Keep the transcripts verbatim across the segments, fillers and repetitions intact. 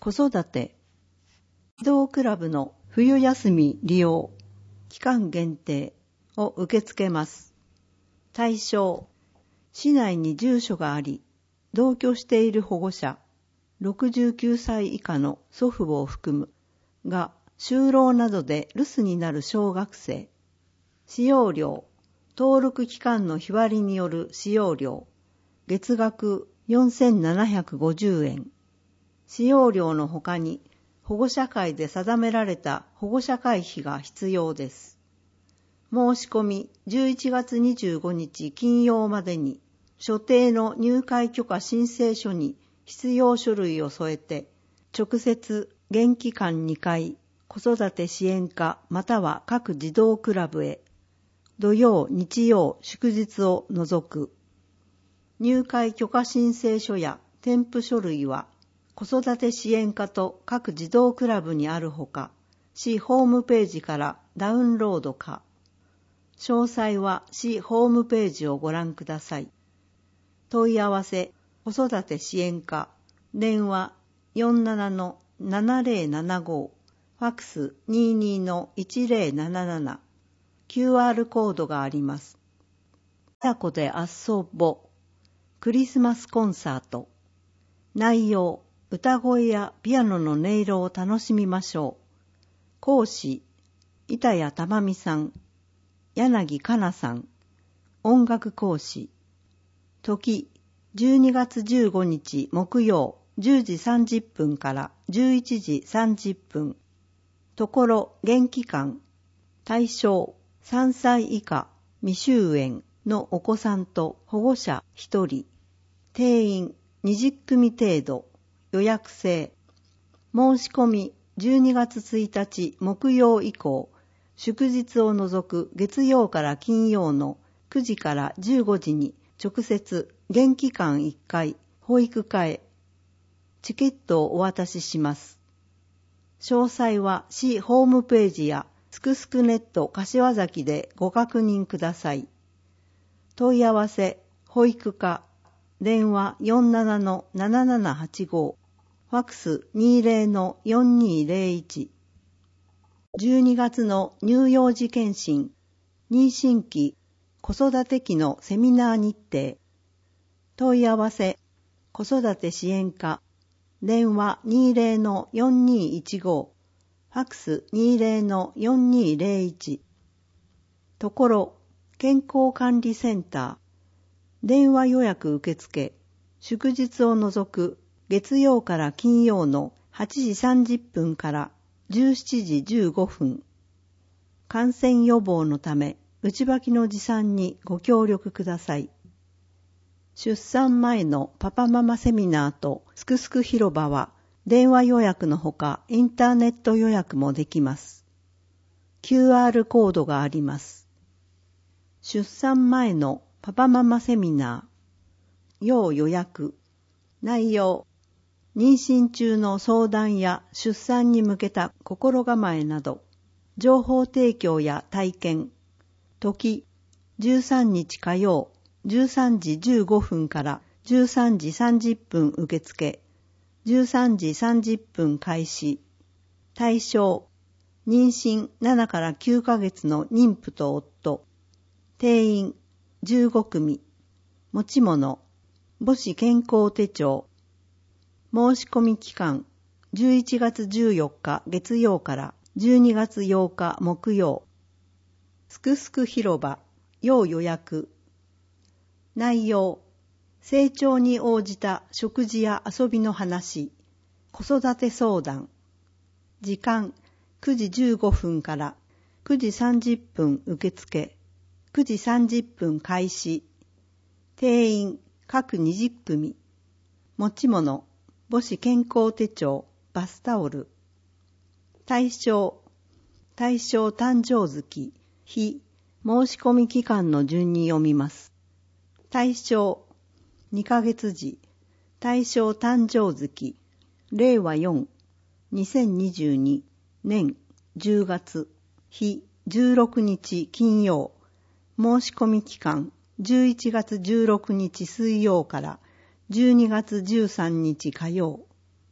子育て、児童クラブの冬休み利用、期間限定を受け付けます。対象、市内に住所があり、同居している保護者、ろくじゅうきゅうさい以下の祖父母を含むが、就労などで留守になる小学生。使用料、登録期間の日割りによる使用料、月額よんせんななひゃくごじゅうえん。使用料のほかに、保護者会で定められた保護者会費が必要です。申し込みじゅういちがつにじゅうごにち金曜までに、所定の入会許可申請書に必要書類を添えて、直接現期間にかい、子育て支援課または各児童クラブへ、土曜、日曜、祝日を除く。入会許可申請書や添付書類は、子育て支援課と各児童クラブにあるほか、市ホームページからダウンロードか。詳細は市ホームページをご覧ください。問い合わせ、子育て支援課、電話 よんじゅうななのななぜろななご、ファックス にじゅうにのいちぜろなななな、キューアール コードがあります。親子で遊ぼ、クリスマスコンサート。内容、歌声やピアノの音色を楽しみましょう。講師、板谷珠美さん、柳香奈さん、音楽講師。時、じゅうにがつじゅうごにち木曜じゅうじさんじゅっぷんからじゅういちじさんじゅっぷん。ところ、現期間。対象、さんさい以下、未就園のお子さんと保護者ひとり。定員にじゅっくみ程度。予約制。申し込みじゅうにがつついたち木曜以降、祝日を除く月曜から金曜のくじからじゅうごじに直接現期間いっかい保育課へ。チケットをお渡しします。詳細は市ホームページやすくすくネット柏崎でご確認ください。問い合わせ、保育課、電話 よんじゅうななのななななはちご、ファックス にじゅうのよんにーぜろいち。じゅうにがつの乳幼児健診、妊娠期、子育て期のセミナー日程。問い合わせ、子育て支援課、電話 にじゅうのよんにーいちご、ファックス にじゅうのよんにーぜろいち。ところ、健康管理センター、電話予約受付、祝日を除く月曜から金曜のはちじさんじゅっぷんからじゅうしちじじゅうごふん。感染予防のため、内履きの持参にご協力ください。出産前のパパママセミナーとすくすく広場は、電話予約のほかインターネット予約もできます。キューアール コードがあります。出産前のパパママセミナー、要予約、内容、妊娠中の相談や出産に向けた心構えなど、情報提供や体験、時、じゅうさんにち火曜、じゅうさんじじゅうごふんからじゅうさんじさんじゅっぷん受付、じゅうさんじさんじゅっぷん開始。対象、妊娠ななからきゅうかげつの妊婦と夫。定員じゅうごくみ。持ち物、母子健康手帳。申し込み期間、じゅういちがつじゅうよっか月曜からじゅうにがつようか木曜。すくすく広場、要予約。内容、成長に応じた食事や遊びの話、子育て相談。時間、くじじゅうごふんからくじさんじゅっぷん受付、くじさんじゅっぷん開始。定員、各にじゅっくみ。持ち物、母子健康手帳、バスタオル。対象、対象誕生月、日、申し込み期間の順に読みます。対象、にかげつじ、対象誕生月、れいわよん、にせんにじゅうに年じゅうがつ、日じゅうろくにち金曜、申し込み期間じゅういちがつじゅうろくにち水曜からじゅうにがつじゅうさんにち火曜。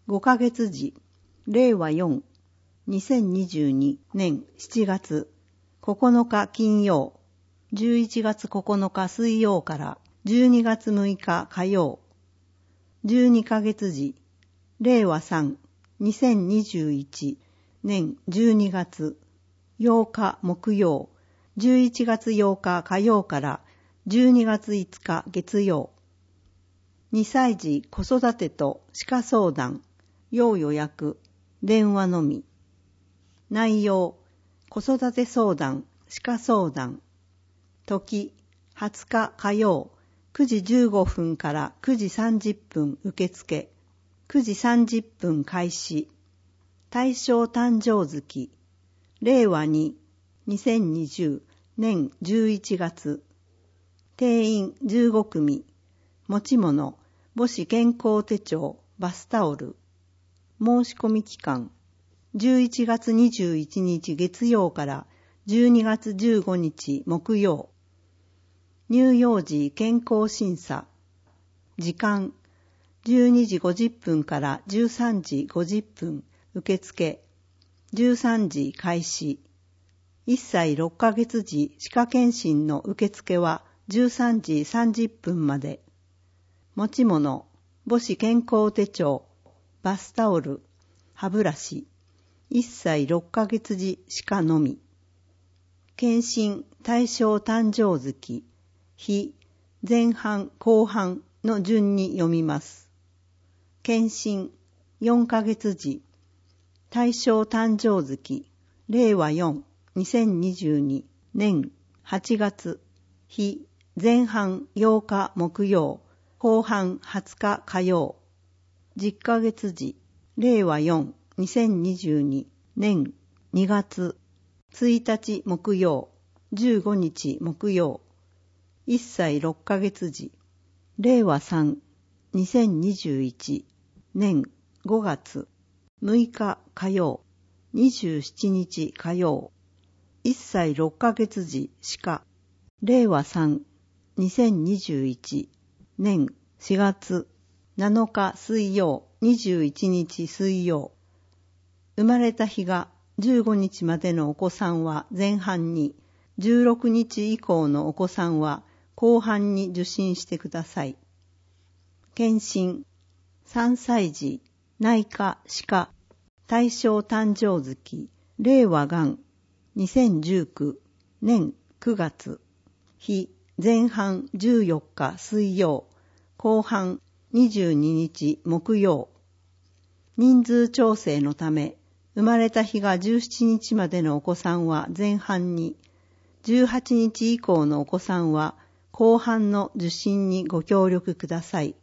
ごかげつじ、れいわよん、にせんにじゅうにねんしちがつここのか金曜、じゅういちがつここのか水曜からじゅうにがつむいか火曜、じゅうにかげつじ、れいわさん、にせんにじゅういちねんじゅうにがつようか木曜、じゅういちがつようか火曜からじゅうにがついつか月曜。にさい児子育てと歯科相談、要予約、電話のみ。内容、子育て相談、歯科相談。時、はつか火曜、くじじゅうごふんからくじさんじゅっぷん受付、くじさんじゅっぷん開始。対象誕生月、れいわに、にせんにじゅうねんじゅういちがつ。定員じゅうごくみ。持ち物、母子健康手帳、バスタオル。申し込み期間、じゅういちがつにじゅういちにち月曜からじゅうにがつじゅうごにち木曜。乳幼児健康審査。時間、じゅうにじごじゅっぷんからじゅうさんじごじゅっぷん受付、じゅうさんじ開始。いっさいろっかげつ時歯科検診の受付はじゅうさんじさんじゅっぷんまで。持ち物、母子健康手帳、バスタオル、歯ブラシ。いっさいろっかげつ時歯科のみ。検診対象誕生月、日、前半後半の順に読みます。検診よんかげつ時、対象誕生月、れいわよん、にせんにじゅうにねんはちがつ、日、前半ようか木曜、後半はつか火曜。じゅっかげつ時、れいわよん、にせんにじゅうにねんにがつついたち木曜、じゅうごにち木曜。いっさいろっかげつ時、れいわさん、にせんにじゅういちねんごがつむいか火曜、にじゅうしちにち火曜。いっさいろっかげつ時歯科、れいわさん、にせんにじゅういちねんしがつなのか水曜、にじゅういちにち水曜。生まれた日がじゅうごにちまでのお子さんは前半に、じゅうろくにち以降のお子さんは後半に受診してください。検診、さんさい児、内科歯科、対象誕生月、令和元、にせんじゅうきゅうねんくがつ、日、前半じゅうよっか水曜、後半にじゅうににち木曜。人数調整のため、生まれた日がじゅうしちにちまでのお子さんは前半に、じゅうはちにち以降のお子さんは後半の受診にご協力ください。